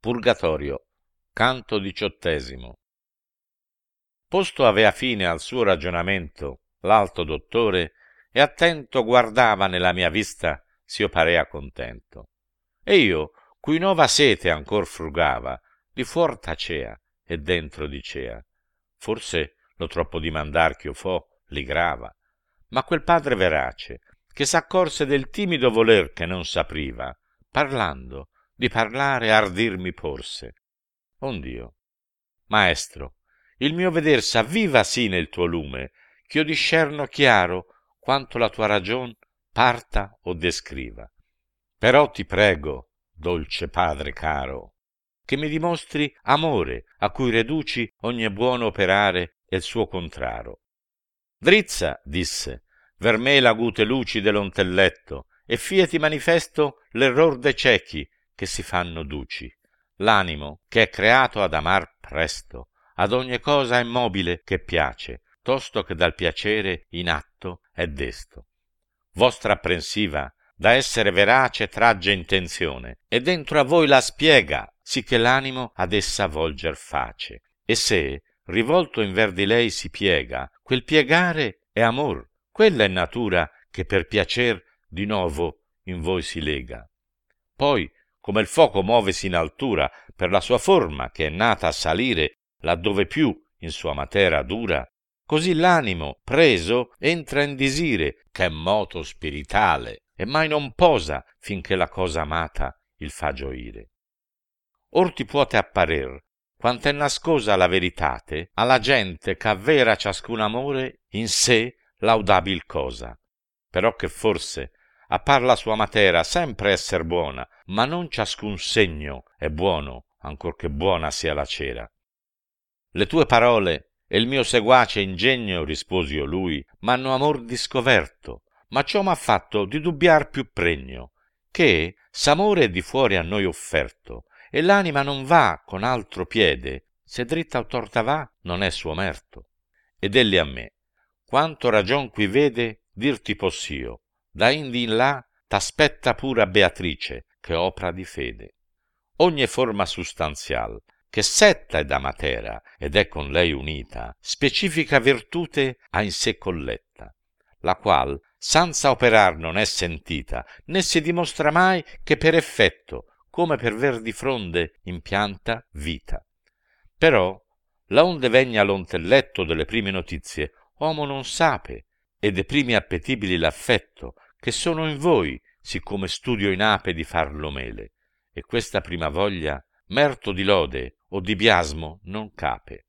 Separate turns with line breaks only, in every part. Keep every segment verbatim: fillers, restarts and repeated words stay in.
Purgatorio, canto diciottesimo. Posto avea fine al suo ragionamento l'alto dottore, e attento guardava nella mia vista s'io parea contento. E io, cui nova sete ancor frugava, di fuor tacea e dentro dicea: forse lo troppo dimandar ch'io fo li grava. Ma quel padre verace, che s'accorse del timido voler che non s'apriva, parlando, di parlare ardir mi porse. Ond'io: maestro, il mio veder s'avviva sì nel tuo lume, ch'io discerno chiaro quanto la tua ragion parta o descriva. Però ti prego, dolce padre caro, che mi dimostri amore, a cui reduci ogni buono operare e il suo contraro. Drizza, disse, ver me l'agute luci dell'ontelletto, e fieti manifesto l'error de ciechi che si fanno duci. L'animo che è creato ad amar presto, ad ogni cosa è mobile che piace, tosto che dal piacere in atto è desto. Vostra apprensiva da essere verace tragge intenzione, e dentro a voi la spiega, sì che l'animo ad essa volger face. E se, rivolto in ver di lei si piega, quel piegare è amor, quella è natura che per piacer di novo in voi si lega. Poi, come il fuoco muovesi in altura per la sua forma che è nata a salire laddove più in sua matera dura, così l'animo preso entra in disire che è moto spiritale e mai non posa finché la cosa amata il fa gioire. Or ti puote apparer quant'è nascosa la veritate alla gente ch'avvera ciascun amore in sé laudabil cosa, però che forse a par la sua matera sempre esser buona, ma non ciascun segno è buono ancor che buona sia la cera. Le tue parole e il mio seguace ingegno, risposio lui, m'hanno amor discoverto, ma ciò m'ha fatto di dubbiar più pregno, che s'amore è di fuori a noi offerto, e l'anima non va con altro piede, se dritta o torta va non è suo merto. Ed elli a me: quanto ragion qui vede dirti possio, da indi in là t'aspetta pura Beatrice, che opra di fede. Ogni forma sustanzial, che setta è da matera ed è con lei unita, specifica virtute ha in sé colletta, la qual senza operar non è sentita, né si dimostra mai che per effetto, come per ver di fronde impianta vita. Però, laonde vegna l'ontelletto delle prime notizie, uomo non sape, e de primi appetibili l'affetto, che sono in voi, siccome studio in ape di farlo mele, e questa prima voglia, merto di lode o di biasmo, non cape.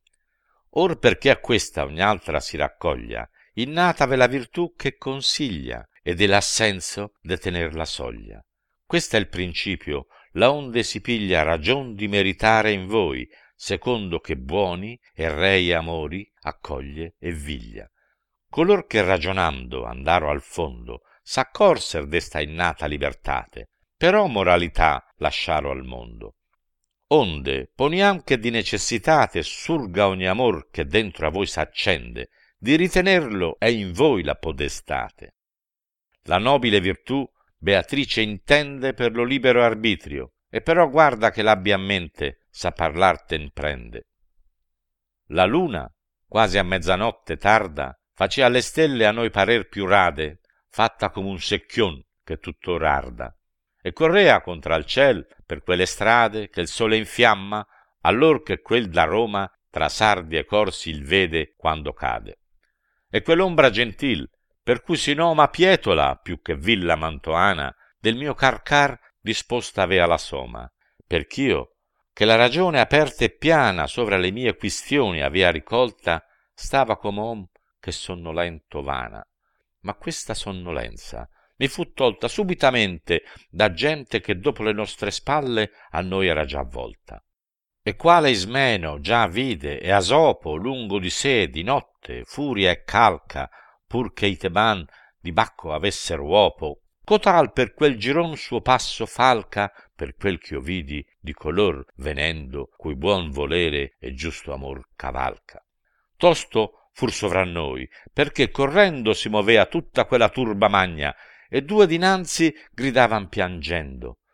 Or perché a questa ogni altra si raccoglia, innatave la virtù che consiglia, ed è l'assenso de tener la soglia. Questo è il principio, laonde si piglia ragion di meritare in voi, secondo che buoni e rei amori accoglie e viglia. Color che ragionando andaro al fondo, s'accorser desta innata libertate, però moralità lasciaro al mondo. Onde poniam che di necessitate surga ogni amor che dentro a voi s'accende, di ritenerlo è in voi la podestate. La nobile virtù Beatrice intende per lo libero arbitrio, e però guarda che l'abbia a mente sa parlar ten prende. La luna, quasi a mezzanotte tarda, facea le stelle a noi parer più rade, fatta come un secchion che tuttor arda, e correa contra il ciel per quelle strade che il sole infiamma, allor che quel da Roma tra sardi e corsi il vede quando cade. E quell'ombra gentil, per cui si noma Pietola più che villa mantoana, del mio carcar disposta avea la soma, perch'io, che la ragione aperta e piana sovra le mie quistioni avea ricolta, stava come om che sonnolento vana. Ma questa sonnolenza mi fu tolta subitamente da gente che dopo le nostre spalle a noi era già volta. E quale Ismeno già vide e Asopo lungo di sé di notte furia e calca, pur che i Teban di Bacco avesser uopo, cotal per quel giron suo passo falca, per quel ch'io vidi di color venendo, cui buon volere e giusto amor cavalca. Tosto fur sovra noi, perché correndo si movea tutta quella turba magna, e due dinanzi gridavan piangendo: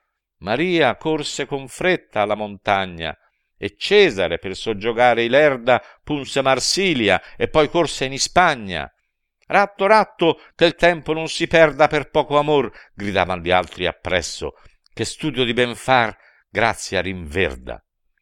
Maria corse con fretta alla montagna, e Cesare per soggiogare Ilerda punse Marsilia e poi corse in Ispagna. Ratto, ratto, che il tempo non si perda per poco amor, gridavan gli altri appresso, che studio di ben far grazia rinverda.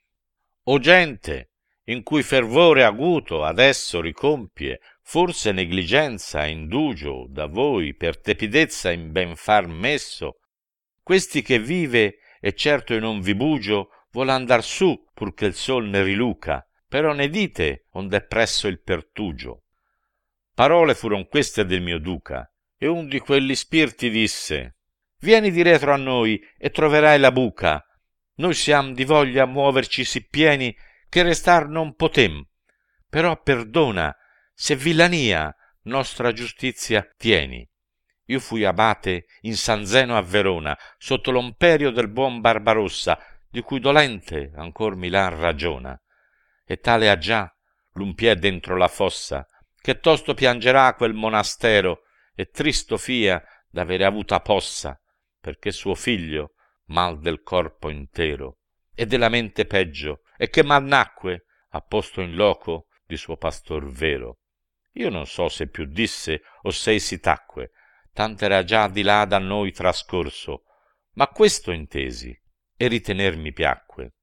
O gente, in cui fervore aguto adesso ricompie forse negligenza e indugio da voi per tepidezza in ben far messo, questi che vive e certo io non vi bugio vuol andar su pur che il sol ne riluca, però ne dite ond'è presso il pertugio. Parole furon queste del mio duca, e un di quelli spirti disse: vieni di retro a noi e troverai la buca. Noi siam di voglia muoverci sì pieni che restar non potem, però perdona se villania nostra giustizia tieni. Io fui abate in San Zeno a Verona, sotto l'omperio del buon Barbarossa, di cui dolente ancor Milan ragiona, e tale ha già l'un piè dentro la fossa, che tosto piangerà quel monastero, e tristo fia d'avere avuta possa, perché suo figlio mal del corpo intero, e della mente peggio, e che mal nacque, ha posto in loco di suo pastor vero. Io non so se più disse o se si tacque, tant'era già di là da noi trascorso, ma questo intesi e ritener mi piacque.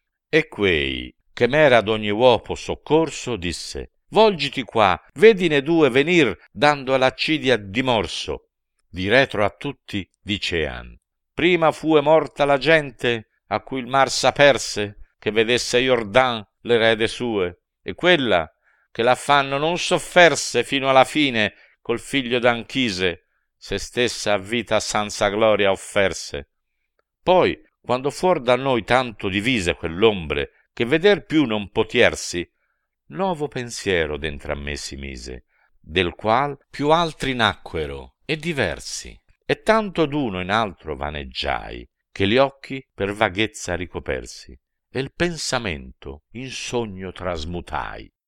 E quei che m'era ad ogni uopo soccorso disse: volgiti qua, vedine due venir dando all'accidia dimorso. Di retro a tutti dicean: prima fue morta la gente a cui il mar s'aperse, che vedesse Iordan l'erede sue, e quella che l'affanno non sofferse fino alla fine col figlio d'Anchise, se stessa a vita senza gloria offerse. Poi, quando fuor da noi tanto divise quell'ombre, che veder più non potiersi, novo pensiero dentro a me si mise, del qual più altri nacquero e diversi, e tanto d'uno in altro vaneggiai, che gli occhi per vaghezza ricopersi, e il pensamento in sogno trasmutai.